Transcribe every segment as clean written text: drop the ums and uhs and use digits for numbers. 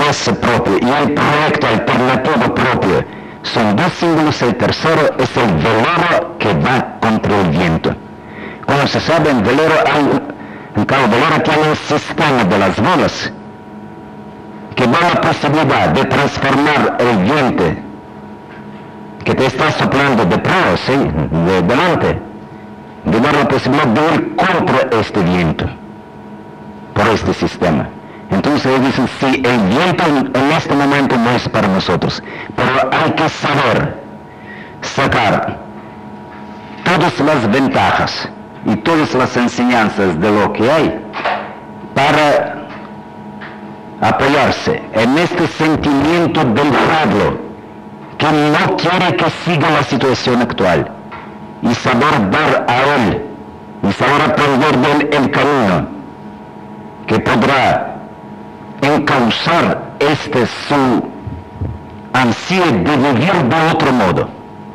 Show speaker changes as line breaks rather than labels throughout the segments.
interés propio y el proyecto alternativo propio son dos símbolos. El tercero es el velero que va contra el viento. Como se sabe, en cada velero tiene un sistema de las bolas que da la posibilidad de transformar el viento que te está soplando de prueba, ¿sí? De delante, de dar la posibilidad de ir contra este viento por este sistema. Entonces ellos dicen, sí, el viento en este momento no es para nosotros, pero hay que saber sacar todas las ventajas y todas las enseñanzas de lo que hay para apoyarse en este sentimiento del pueblo que no quiere que siga la situación actual y saber dar a él y saber aprender de él el camino que podrá encauzar su ansía de vivir de otro modo,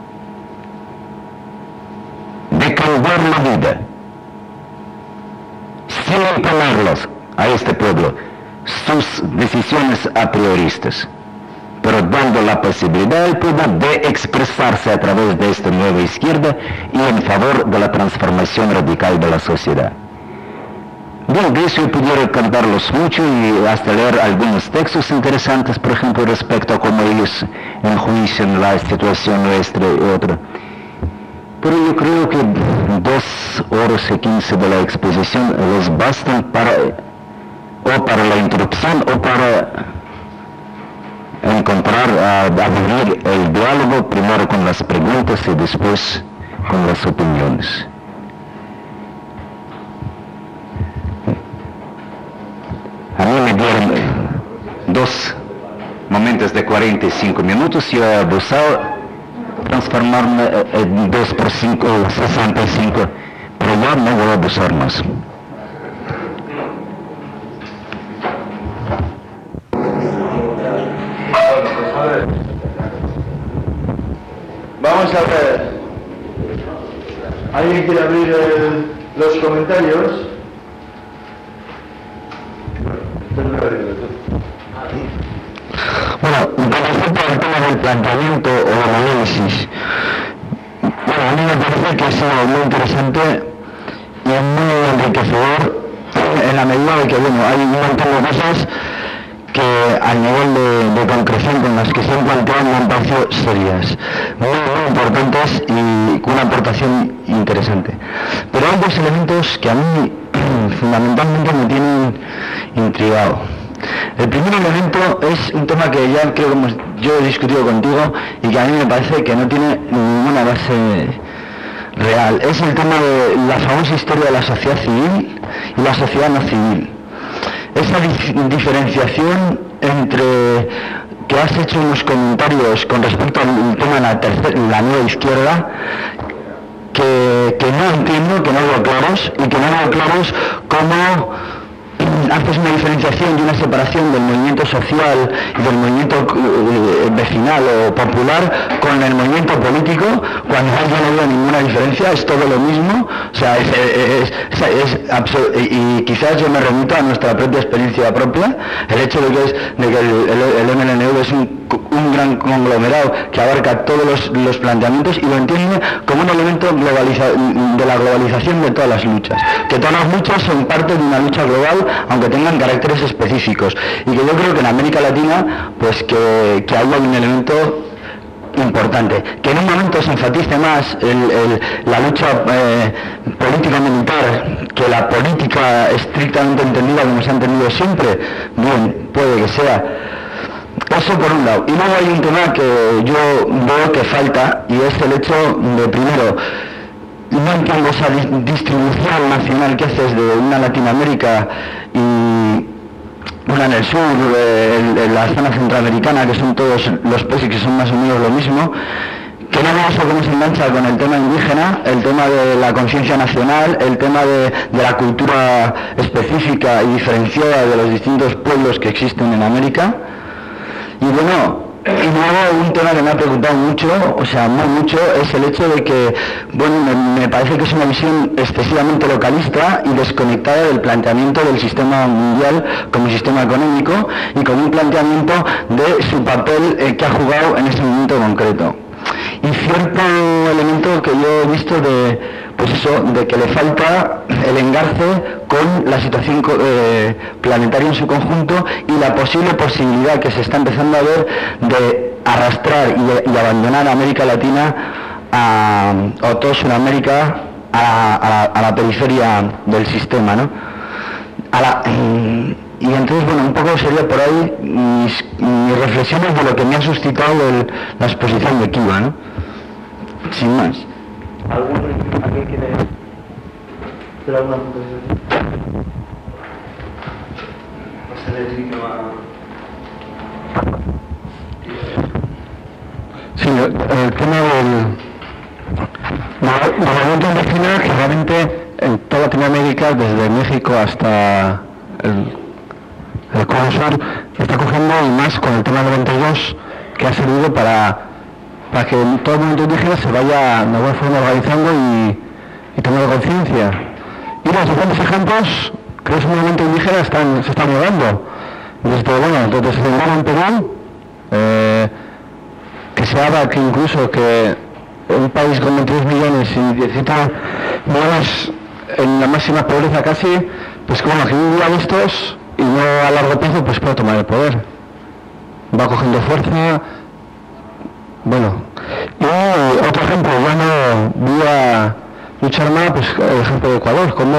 de cambiar la vida, sin imponerlos a este pueblo sus decisiones a prioristas, pero dando la posibilidad al pueblo de expresarse a través de esta nueva izquierda y en favor de la transformación radical de la sociedad. Bien, de eso yo pudiera cantarlos mucho y hasta leer algunos textos interesantes, por ejemplo, respecto a cómo ellos enjuician la situación nuestra y otra. Pero yo creo que 2 horas y 15 de la exposición les bastan para la introducción o para abrir el diálogo, primero con las preguntas y después con las opiniones. A mí me dieron 2 momentos de 45 minutos y yo he abusado transformarme en 2 por 5 o 65, pero ya no voy a abusar más.
Vamos a ver. ¿Alguien quiere abrir los comentarios?
Bueno, con respecto al tema del planteamiento o del análisis, bueno, a mí me parece que ha sido muy interesante y muy enriquecedor en la medida de que, bueno, hay un montón de cosas que a nivel de concreción con las que se han planteado me han parecido serias, muy importantes y con una aportación interesante. Pero hay 2 elementos que a mí fundamentalmente me tienen intrigado. El primer elemento es un tema que ya creo que yo he discutido contigo y que a mí me parece que no tiene ninguna base real. Es el tema de la famosa historia de la sociedad civil y la sociedad no civil. Esa diferenciación entre que has hecho unos comentarios con respecto al tema de la nueva izquierda que no entiendo, que no veo claros y que no veo claros cómo haces una diferenciación y una separación del movimiento social y del movimiento vecinal o popular con el movimiento político, cuando yo no veo ninguna diferencia, es todo lo mismo. O sea, es absurdo. Y quizás yo me remito a nuestra propia experiencia propia, el hecho de que el MLNV es un gran conglomerado que abarca todos los planteamientos y lo entiende como un elemento de la globalización de todas las luchas, que todas las luchas son parte de una lucha global, aunque tengan caracteres específicos, y que yo creo que en América Latina pues que hay un elemento importante, que en un momento se enfatice más la lucha político-militar que la política estrictamente entendida como se ha entendido siempre. Bien, puede que sea. Eso por un lado. Y luego hay un tema que yo veo que falta, y es el hecho de, primero, no entiendo esa distribución nacional que haces de una Latinoamérica y una en el sur, en la zona centroamericana, que son todos los países que son más o menos lo mismo, que no veo eso cómo se engancha con el tema indígena, el tema de la conciencia nacional, el tema de la cultura específica y diferenciada de los distintos pueblos que existen en América. Y bueno, Y luego un tema que me ha preocupado mucho, o sea, muy mucho, es el hecho de que, bueno, me parece que es una visión excesivamente localista y desconectada del planteamiento del sistema mundial como sistema económico y con un planteamiento de su papel que ha jugado en este momento concreto. Y cierto elemento que yo he visto de, pues eso, de que le falta el engarce con la situación planetaria en su conjunto y la posibilidad que se está empezando a ver de arrastrar y abandonar a América Latina o toda Sudamérica a la periferia del sistema, ¿no? Y entonces, bueno, un poco sería por ahí mis reflexiones de lo que me ha suscitado la exposición de Kiva, ¿no? Sin más. ¿Alguien quiere hacer alguna puntualización? Sí, el tema del movimiento indígena, que realmente en toda Latinoamérica, desde México hasta el Cono Sur, está cogiendo, y más con el tema 92, que ha servido para que todo el movimiento indígena se vaya de alguna forma organizando y tomando conciencia. Y los diferentes ejemplos que ese movimiento indígena se están llevando. Desde Sendero en Perú, que se habla que incluso que un país con 22 millones y 17 millones en la máxima pobreza casi, pues bueno, que un día de estos y no a largo plazo pues puede tomar el poder. Va cogiendo fuerza. Bueno, y otro ejemplo, ya no vía lucha armada, pues el ejemplo de Ecuador, como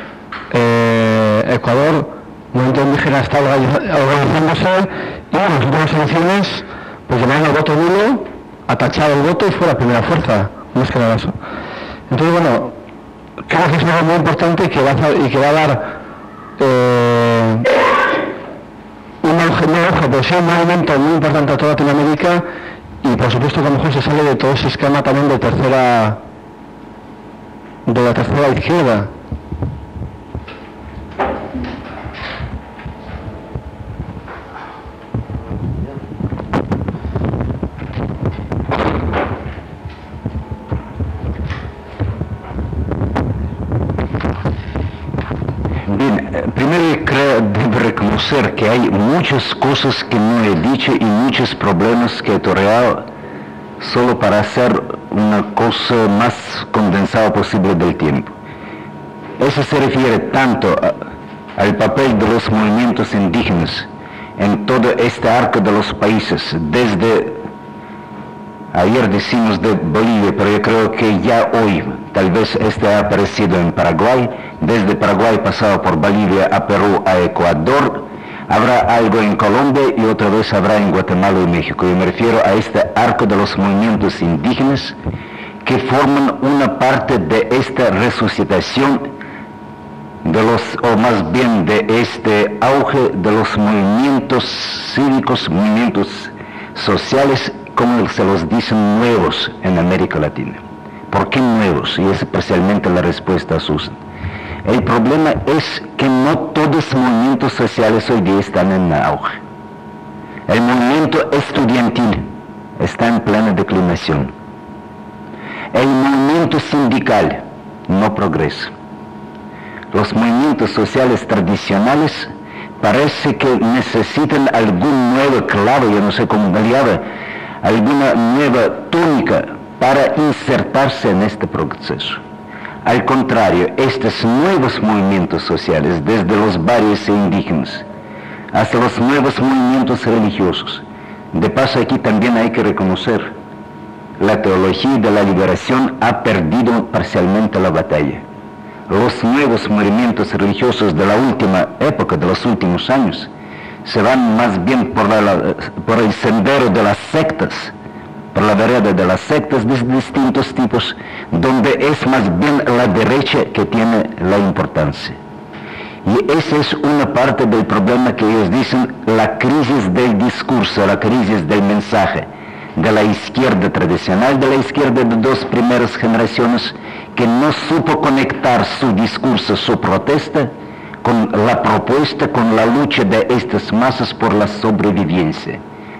Ecuador, el movimiento indígena está organizándose y en las últimas elecciones pues llamaron al voto nulo, a tachar el voto y fue la primera fuerza, más que nada eso. Entonces, bueno, creo que es algo muy importante y que va a dar una presión, un movimiento muy importante a toda Latinoamérica. Y por supuesto que a lo mejor se sale de todo ese esquema también de la tercera izquierda.
Bien, primero creo debo reconocer que hay muchas cosas que no he dicho y muchos problemas que he toreado solo para hacer una cosa más condensada posible del tiempo. Eso se refiere tanto al papel de los movimientos indígenas en todo este arco de los países, desde ayer decimos de Bolivia, pero yo creo que ya hoy tal vez ha aparecido en Paraguay, desde Paraguay pasado por Bolivia a Perú a Ecuador, habrá algo en Colombia y otra vez habrá en Guatemala y México. Yo me refiero a este arco de los movimientos indígenas que forman una parte de esta resucitación de o más bien de este auge de los movimientos cívicos, movimientos sociales, como se los dicen, nuevos en América Latina. ¿Por qué nuevos? Y es especialmente la respuesta a Susan. El problema es que no todos los movimientos sociales hoy día están en auge. El movimiento estudiantil está en plena declinación. El movimiento sindical no progresa. Los movimientos sociales tradicionales parece que necesitan algún nuevo clavo, yo no sé cómo le llama, alguna nueva túnica para insertarse en este proceso. Al contrario, estos nuevos movimientos sociales, desde los barrios indígenas hasta los nuevos movimientos religiosos, de paso aquí también hay que reconocer, la teología de la liberación ha perdido parcialmente la batalla. Los nuevos movimientos religiosos de la última época, de los últimos años, se van más bien por el sendero de las sectas, por la vereda de las sectas de distintos tipos, donde es más bien la derecha que tiene la importancia. Y esa es una parte del problema que ellos dicen, la crisis del discurso, la crisis del mensaje, de la izquierda tradicional, de la izquierda de dos primeras generaciones, que no supo conectar su discurso, su protesta, con la propuesta, con la lucha de estas masas por la sobrevivencia.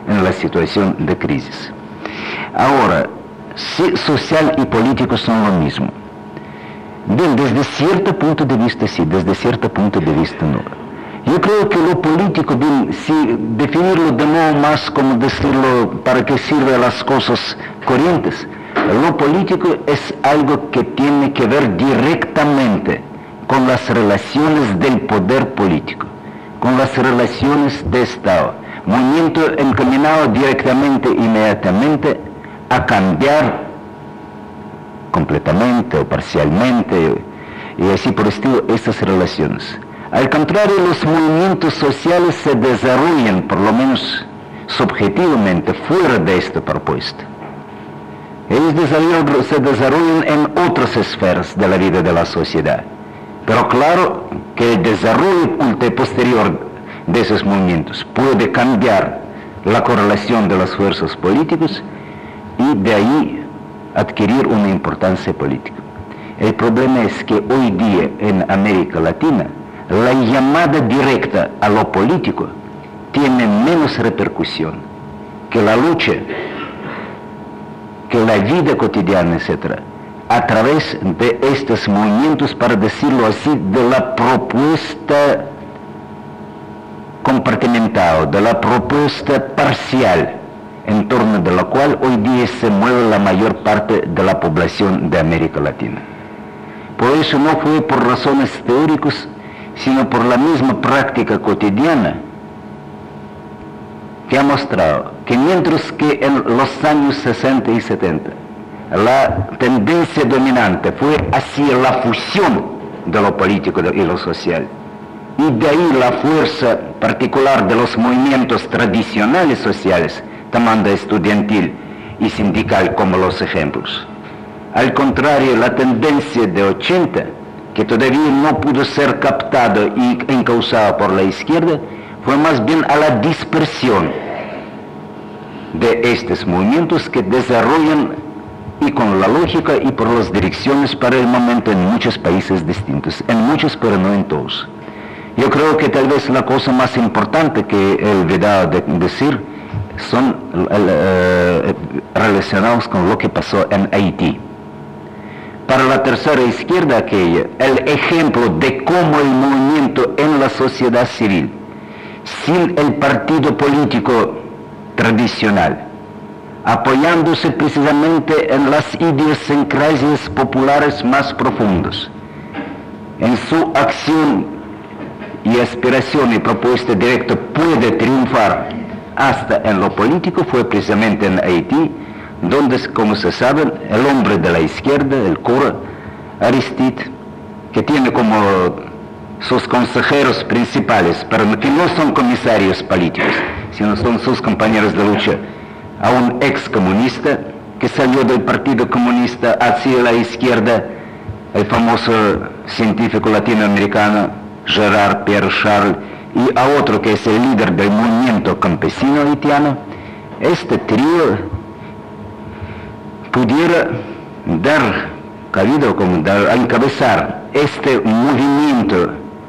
en la situación de crisis. Ahora, si social y político son lo mismo. Bien, desde cierto punto de vista sí, desde cierto punto de vista no. Yo creo que lo político, bien, si definirlo de modo más, como decirlo, para que sirva a las cosas corrientes, lo político es algo que tiene que ver directamente con las relaciones del poder político, con las relaciones de Estado. Movimiento encaminado directamente, inmediatamente, a cambiar completamente o parcialmente, y así por estilo, estas relaciones. Al contrario, los movimientos sociales se desarrollan, por lo menos subjetivamente, fuera de esta propuesta. Ellos se desarrollan en otras esferas de la vida de la sociedad. Pero claro que el desarrollo posterior de esos movimientos puede cambiar la correlación de las fuerzas políticas y de ahí adquirir una importancia política. El problema es que hoy día en América Latina la llamada directa a lo político tiene menos repercusión que la lucha, que la vida cotidiana, etc., a través de estos movimientos, para decirlo así, de la propuesta compartimental, de la propuesta parcial, en torno de la cual hoy día se mueve la mayor parte de la población de América Latina. Por eso no fue por razones teóricas, sino por la misma práctica cotidiana, que ha mostrado que mientras que en los años 60 y 70 la tendencia dominante fue hacia la fusión de lo político y lo social, y de ahí la fuerza particular de los movimientos tradicionales sociales, tomando estudiantil y sindical como los ejemplos. Al contrario, la tendencia de 80, que todavía no pudo ser captado y encauzado por la izquierda, fue más bien a la dispersión de estos movimientos que desarrollan, y con la lógica y por las direcciones para el momento, en muchos países distintos, en muchos pero no en todos. Yo creo que tal vez la cosa más importante que he olvidado de decir son relacionados con lo que pasó en Haití. Para la tercera izquierda aquella, el ejemplo de cómo el movimiento en la sociedad civil, sin el partido político tradicional, apoyándose precisamente en las idiosincrasias populares más profundas, en su acción y aspiración y propuesta directa puede triunfar hasta en lo político, fue precisamente en Haití, donde, como se sabe, el hombre de la izquierda, el cura Aristide, que tiene como sus consejeros principales, pero que no son comisarios políticos, sino son sus compañeros de lucha, a un ex comunista que salió del Partido Comunista hacia la izquierda, el famoso científico latinoamericano Gerard Pierre Charles, y a otro que es el líder del movimiento campesino haitiano. Este trío pudiera dar cabida, como encabezar este movimiento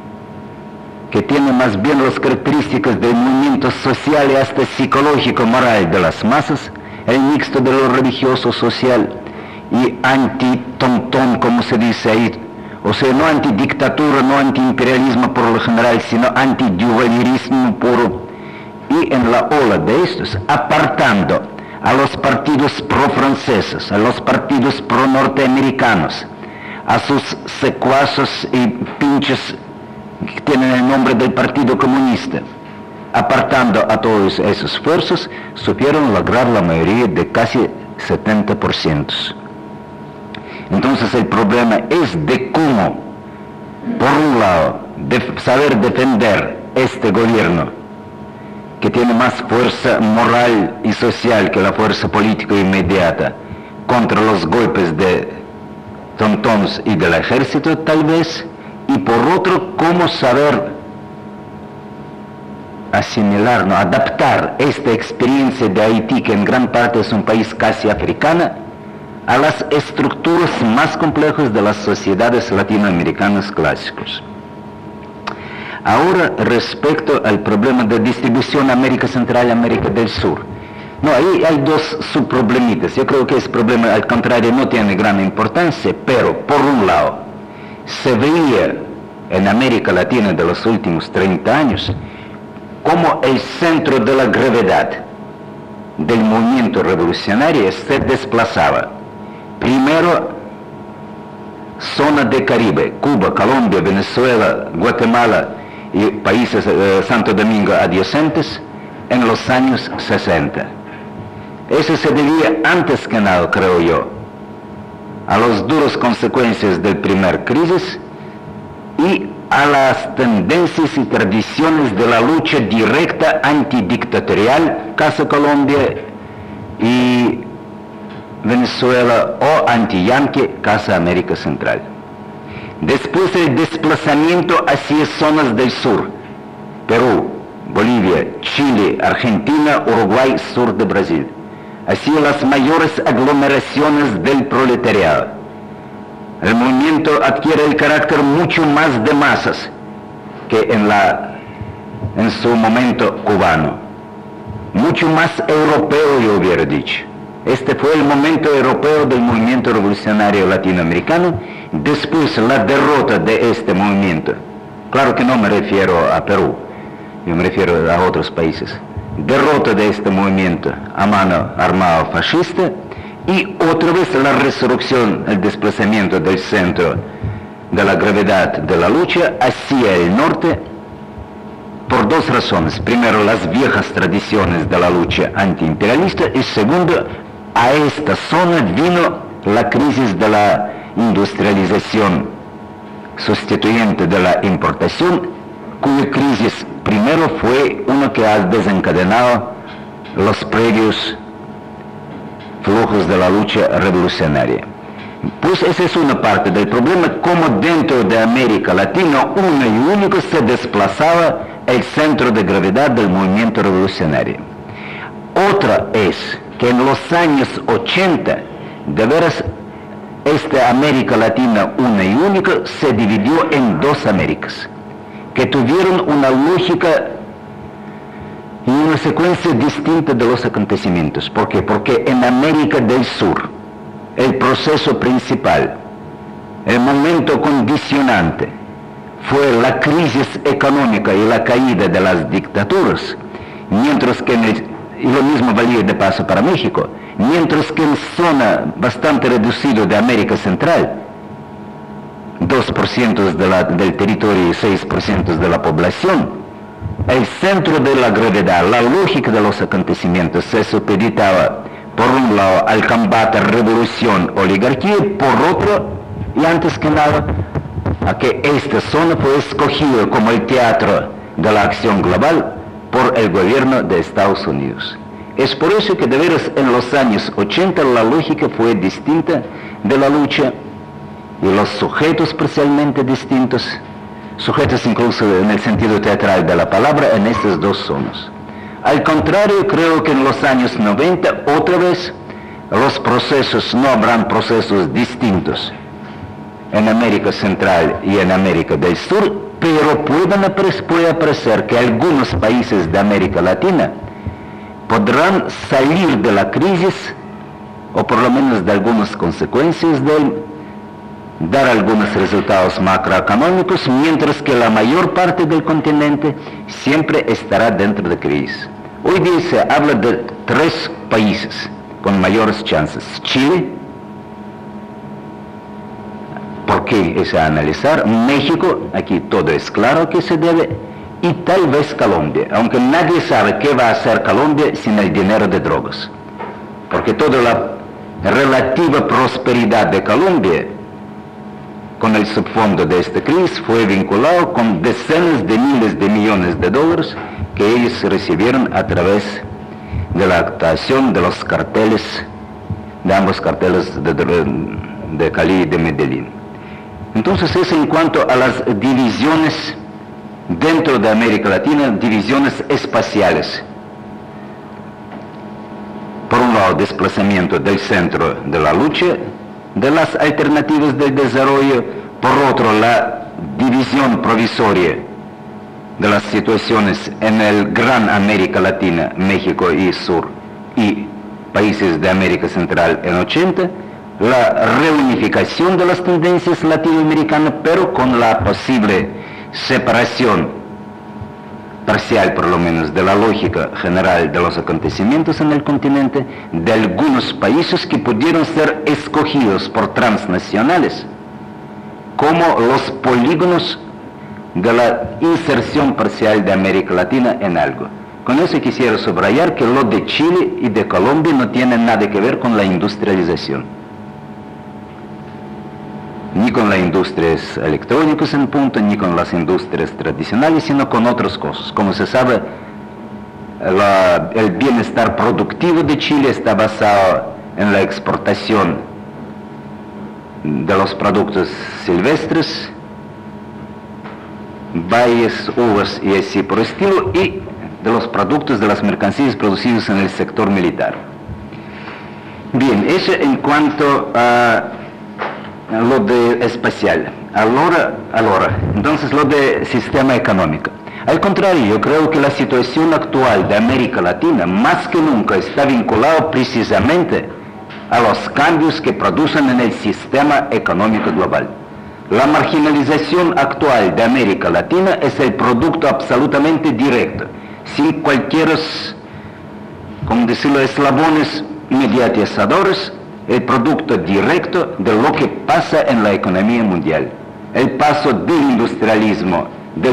que tiene más bien las características del movimiento social y hasta psicológico moral de las masas, el mixto de lo religioso, social y anti-tontón, como se dice ahí, o sea, no antidictatura, no antiimperialismo por lo general, sino antiduvalierismo puro, y en la ola de estos, apartando a los partidos pro-franceses, a los partidos pro-norteamericanos, a sus secuaces y pinches que tienen el nombre del Partido Comunista, apartando a todos esos esfuerzos, supieron lograr la mayoría de casi 70%. Entonces el problema es de cómo, por un lado, saber defender este gobierno, que tiene más fuerza moral y social que la fuerza política inmediata, contra los golpes de tontones y del ejército tal vez, y por otro, cómo saber asimilar, ¿no?, adaptar esta experiencia de Haití, que en gran parte es un país casi africana, a las estructuras más complejas de las sociedades latinoamericanas clásicas. Ahora, respecto al problema de distribución América Central y América del Sur. No, ahí hay dos subproblemitas. Yo creo que ese problema, al contrario, no tiene gran importancia, pero, por un lado, se veía en América Latina de los últimos 30 años como el centro de la gravedad del movimiento revolucionario se desplazaba. Primero, zona de Caribe, Cuba, Colombia, Venezuela, Guatemala y países Santo Domingo adyacentes en los años 60. Eso se debía antes que nada, creo yo, a las duras consecuencias del primer crisis y a las tendencias y tradiciones de la lucha directa antidictatorial, caso Colombia y Venezuela, o anti-yanqui, casa América Central. Después el desplazamiento hacia zonas del sur, Perú, Bolivia, Chile, Argentina, Uruguay, sur de Brasil, hacia las mayores aglomeraciones del proletariado. El movimiento adquiere el carácter mucho más de masas que en su momento cubano, mucho más europeo, yo hubiera dicho. Este fue el momento europeo del movimiento revolucionario latinoamericano, después la derrota de este movimiento. Claro que no me refiero a Perú, yo me refiero a otros países. Derrota de este movimiento a mano armada fascista y otra vez la resurrección, el desplazamiento del centro de la gravedad de la lucha hacia el norte por dos razones. Primero, las viejas tradiciones de la lucha antiimperialista y segundo, a esta zona vino la crisis de la industrialización sustituyente de la importación, cuya crisis primero fue una que ha desencadenado los previos flujos de la lucha revolucionaria. Pues esa es una parte del problema, como dentro de América Latina, uno y único se desplazaba el centro de gravedad del movimiento revolucionario. Otra es que en los años 80, de veras, esta América Latina una y única se dividió en dos Américas, que tuvieron una lógica y una secuencia distinta de los acontecimientos. ¿Por qué? Porque en América del Sur, el proceso principal, el momento condicionante, fue la crisis económica y la caída de las dictaduras, mientras que y lo mismo valía de paso para México, mientras que en zona bastante reducida de América Central, 2% del territorio y 6% de la población, el centro de la gravedad, la lógica de los acontecimientos se supeditaba, por un lado, al combate revolución oligarquía, por otro, y antes que nada, a que esta zona fue escogida como el teatro de la acción global por el gobierno de Estados Unidos. Es por eso que de veras en los años 80 la lógica fue distinta de la lucha y los sujetos parcialmente distintos, sujetos incluso en el sentido teatral de la palabra, en estas dos zonas. Al contrario, creo que en los años 90 otra vez los procesos no habrán procesos distintos en América Central y en América del Sur, pero puede aparecer que algunos países de América Latina podrán salir de la crisis, o por lo menos de algunas consecuencias de él, dar algunos resultados macroeconómicos, mientras que la mayor parte del continente siempre estará dentro de crisis. Hoy día se habla de 3 países con mayores chances: Chile, ¿por qué es a analizar? México, aquí todo es claro que se debe, y tal vez Colombia, aunque nadie sabe qué va a hacer Colombia sin el dinero de drogas, porque toda la relativa prosperidad de Colombia con el subfondo de esta crisis fue vinculado con decenas de miles de millones de dólares que ellos recibieron a través de la actuación de los carteles, de ambos carteles de Cali y de Medellín. Entonces, eso en cuanto a las divisiones dentro de América Latina, divisiones espaciales. Por un lado, desplazamiento del centro de la lucha, de las alternativas del desarrollo; por otro, la división provisoria de las situaciones en el Gran América Latina, México y Sur, y países de América Central en 80, la reunificación de las tendencias latinoamericanas, pero con la posible separación parcial, por lo menos, de la lógica general de los acontecimientos en el continente, de algunos países que pudieron ser escogidos por transnacionales como los polígonos de la inserción parcial de América Latina en algo. Con eso quisiera subrayar que lo de Chile y de Colombia no tiene nada que ver con la industrialización, ni con las industrias electrónicas en punto, ni con las industrias tradicionales, sino con otras cosas. Como se sabe, el bienestar productivo de Chile está basado en la exportación de los productos silvestres, bayas, uvas y así por estilo, y de los productos de las mercancías producidas en el sector militar. Bien, eso en cuanto a lo de espacial. Ahora, entonces lo de sistema económico. Al contrario, yo creo que la situación actual de América Latina más que nunca está vinculada precisamente a los cambios que producen en el sistema económico global. La marginalización actual de América Latina es el producto absolutamente directo, sin cualquier, como decirlo, eslabones mediatizadores, el producto directo de lo que pasa en la economía mundial. El paso del industrialismo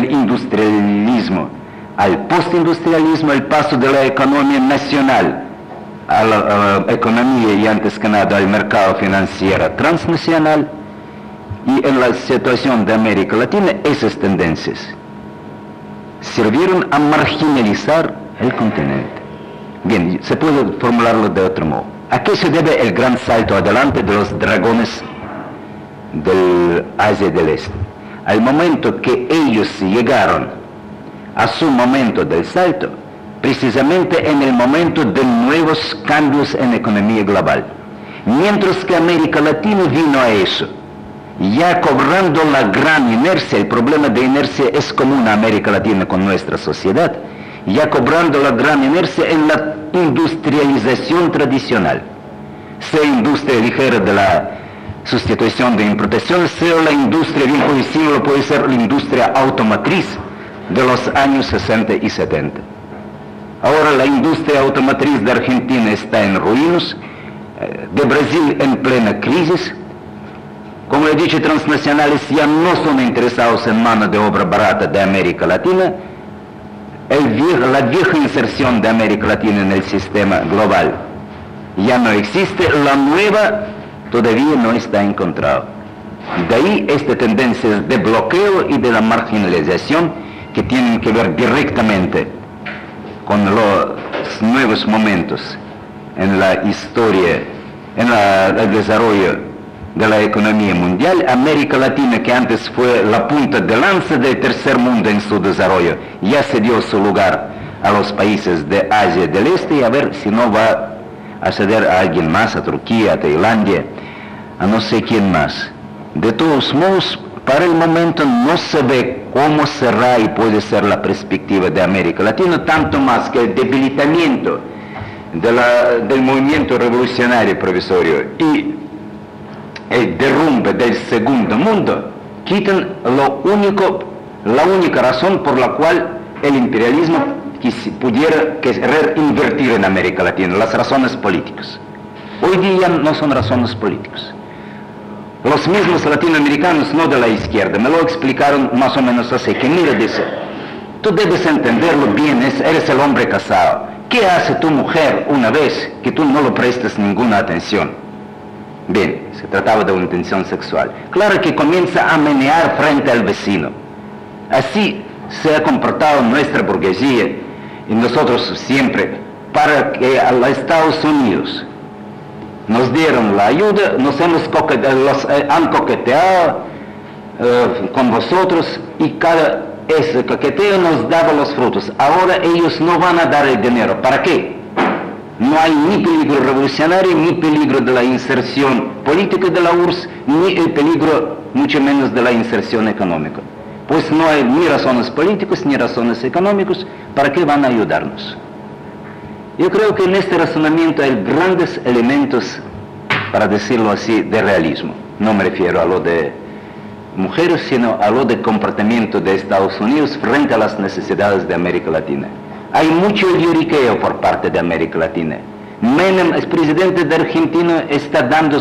al postindustrialismo, el paso de la economía nacional a la economía y antes que nada al mercado financiero transnacional. Y en la situación de América Latina, esas tendencias sirvieron a marginalizar el continente. Bien, se puede formularlo de otro modo. ¿A qué se debe el gran salto adelante de los dragones del Asia del Este? Al momento que ellos llegaron a su momento del salto, precisamente en el momento de nuevos cambios en la economía global. Mientras que América Latina vino a eso, ya cobrando la gran inercia, el problema de inercia es común a América Latina con nuestra sociedad, ya cobrando la gran inercia en la industrialización tradicional, sea industria ligera de la sustitución de importaciones, sea la industria bien por decirlo, puede ser la industria automotriz de los años 60 y 70. Ahora la industria automotriz de Argentina está en ruinas, de Brasil en plena crisis. Como he dicho, transnacionales ya no son interesados en mano de obra barata de América Latina. La vieja inserción de América Latina en el sistema global ya no existe, la nueva todavía no está encontrada. De ahí esta tendencia de bloqueo y de la marginalización que tienen que ver directamente con los nuevos momentos en la historia, en el desarrollo de la economía mundial. América Latina, que antes fue la punta de lanza del tercer mundo en su desarrollo, ya se dio su lugar a los países de Asia del Este, y a ver si no va a ceder a alguien más, a Turquía, a Tailandia, a no sé quién más. De todos modos, para el momento no se ve cómo será y puede ser la perspectiva de América Latina, tanto más que el debilitamiento del movimiento revolucionario provisorio y el derrumbe del segundo mundo quitan la única razón por la cual el imperialismo pudiera querer invertir en América Latina, las razones políticas. Hoy día no son razones políticas. Los mismos latinoamericanos, no de la izquierda, me lo explicaron más o menos así, que mira, dice, tú debes entenderlo bien, eres el hombre casado. ¿Qué hace tu mujer una vez que tú no le prestes ninguna atención? Bien, se trataba de una intención sexual. Claro que comienza a menear frente al vecino. Así se ha comportado nuestra burguesía y nosotros siempre, para que a los Estados Unidos nos dieron la ayuda, los han coqueteado con vosotros, y cada ese coqueteo nos daba los frutos. Ahora ellos no van a dar el dinero. ¿Para qué? No hay ni peligro revolucionario, ni peligro de la inserción política de la URSS, ni el peligro, mucho menos, de la inserción económica. Pues no hay ni razones políticas ni razones económicas, ¿para qué van a ayudarnos? Yo creo que en este razonamiento hay grandes elementos, para decirlo así, de realismo. No me refiero a lo de mujeres, sino a lo de comportamiento de Estados Unidos frente a las necesidades de América Latina. Hay mucho lloriqueo por parte de América Latina. Menem, el presidente de Argentina, está dando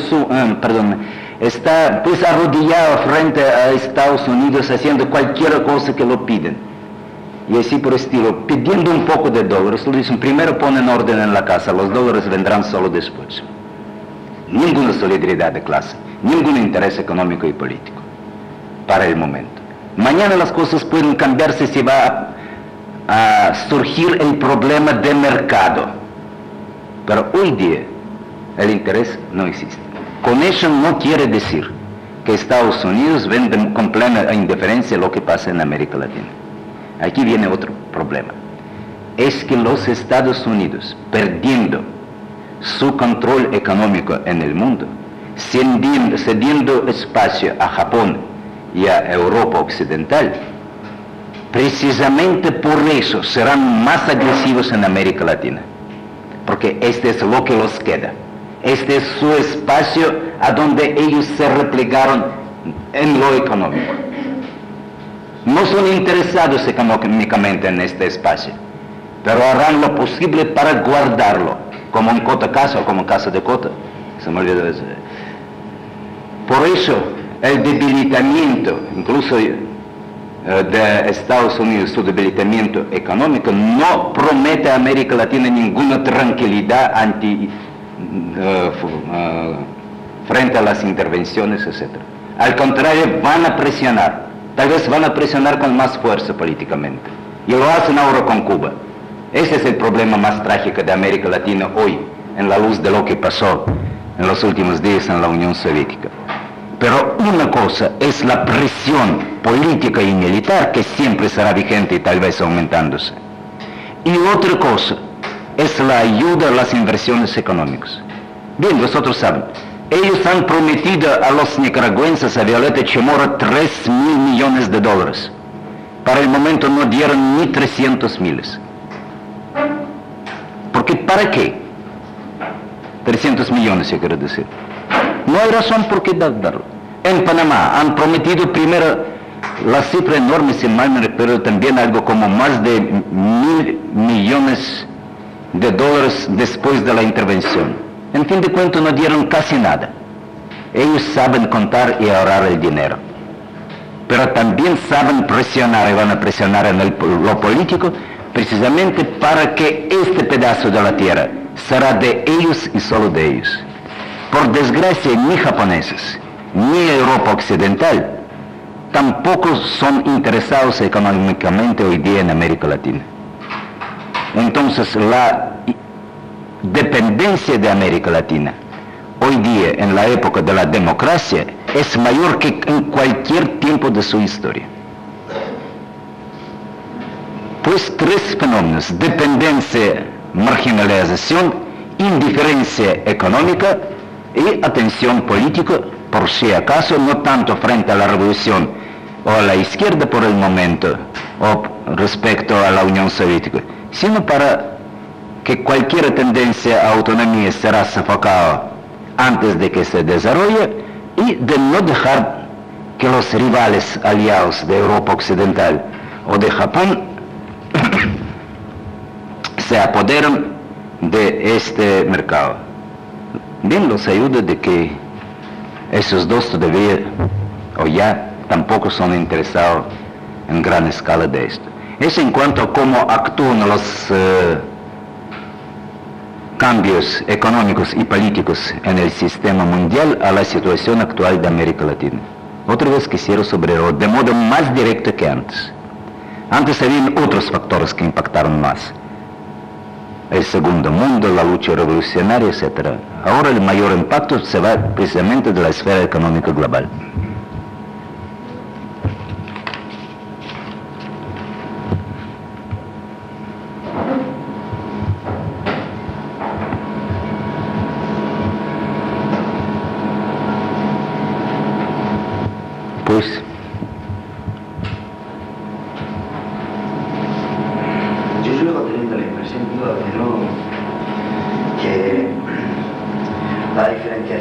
está pues arrodillado frente a Estados Unidos haciendo cualquier cosa que lo piden. Y así por estilo, pidiendo un poco de dólares, lo dicen, primero ponen orden en la casa, los dólares vendrán solo después. Ninguna solidaridad de clase, ningún interés económico y político, para el momento. Mañana las cosas pueden cambiarse si va a surgir el problema de mercado. Pero hoy día el interés no existe. Con eso no quiere decir que Estados Unidos vende con plena indiferencia lo que pasa en América Latina. Aquí viene otro problema. Es que los Estados Unidos, perdiendo su control económico en el mundo, cediendo espacio a Japón y a Europa Occidental, precisamente por eso serán más agresivos en América Latina. Porque este es lo que los queda. Este es su espacio a donde ellos se replegaron en lo económico. No son interesados económicamente en este espacio, pero harán lo posible para guardarlo, como en Cota Casa o como Casa de Cota. Se me olvidó eso. Por eso, el debilitamiento, incluso de Estados Unidos, su debilitamiento económico, no promete a América Latina ninguna tranquilidad frente a las intervenciones, etc. Al contrario, van a presionar, tal vez van a presionar con más fuerza políticamente. Y lo hacen ahora con Cuba. Ese es el problema más trágico de América Latina hoy, en la luz de lo que pasó en los últimos días en la Unión Soviética. Pero una cosa es la presión política y militar, que siempre será vigente y tal vez aumentándose. Y otra cosa es la ayuda a las inversiones económicas. Bien, vosotros saben, ellos han prometido a los nicaragüenses, a Violeta Chamorro, $3.000 millones. Para el momento no dieron ni 300.000. Porque ¿para qué? 300 millones, yo quiero decir. No hay razón por qué darlo. En Panamá han prometido primero la cifra enorme, si mal me recuerdo, también algo como más de $1.000 millones después de la intervención. En fin de cuentas no dieron casi nada. Ellos saben contar y ahorrar el dinero. Pero también saben presionar y van a presionar en lo político, precisamente para que este pedazo de la tierra será de ellos y solo de ellos. Por desgracia, ni japoneses, ni Europa Occidental, tampoco son interesados económicamente hoy día en América Latina. Entonces, la dependencia de América Latina, hoy día, en la época de la democracia, es mayor que en cualquier tiempo de su historia. Pues tres fenómenos: dependencia, marginalización, indiferencia económica y atención política, por si acaso, no tanto frente a la revolución o a la izquierda por el momento, o respecto a la Unión Soviética, sino para que cualquier tendencia a autonomía será sofocada antes de que se desarrolle, y de no dejar que los rivales aliados de Europa Occidental o de Japón se apoderen de este mercado. Bien, los ayuda de que esos dos todavía o ya tampoco son interesados en gran escala de esto. Es en cuanto a cómo actúan los cambios económicos y políticos en el sistema mundial a la situación actual de América Latina. Otra vez quisiera subrayarlo de modo más directo que antes. Antes habían otros factores que impactaron más: el segundo mundo, la lucha revolucionaria, etc. Ahora el mayor impacto se va precisamente de la esfera económica global. Pues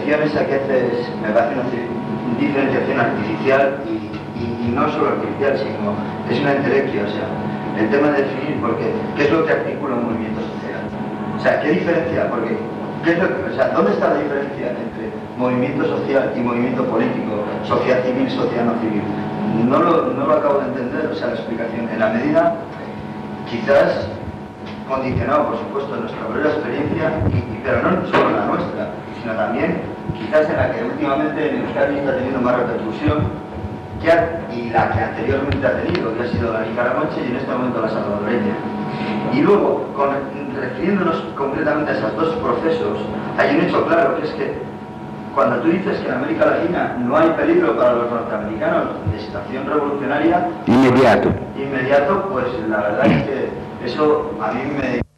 diferenciación esa que haces me parece una diferenciación artificial y no solo artificial, sino es una entelequia, o sea, el tema de definir qué es lo que articula un movimiento social. O sea, ¿qué diferencia? Porque, ¿dónde está la diferencia entre movimiento social y movimiento político, sociedad civil, sociedad no civil? No lo acabo de entender, o sea, la explicación. En la medida, quizás, condicionado, por supuesto, de nuestra propia experiencia, pero no solo la nuestra, sino también, quizás en la que últimamente en Euskadi está teniendo más repercusión, y la que anteriormente ha tenido, que ha sido la nicaragüense y en este momento la salvadoreña. Y luego, refiriéndonos concretamente a esos dos procesos, hay un hecho claro, que es que cuando tú dices que en América Latina no hay peligro para los norteamericanos de situación revolucionaria
inmediato,
pues la verdad es que eso a mí me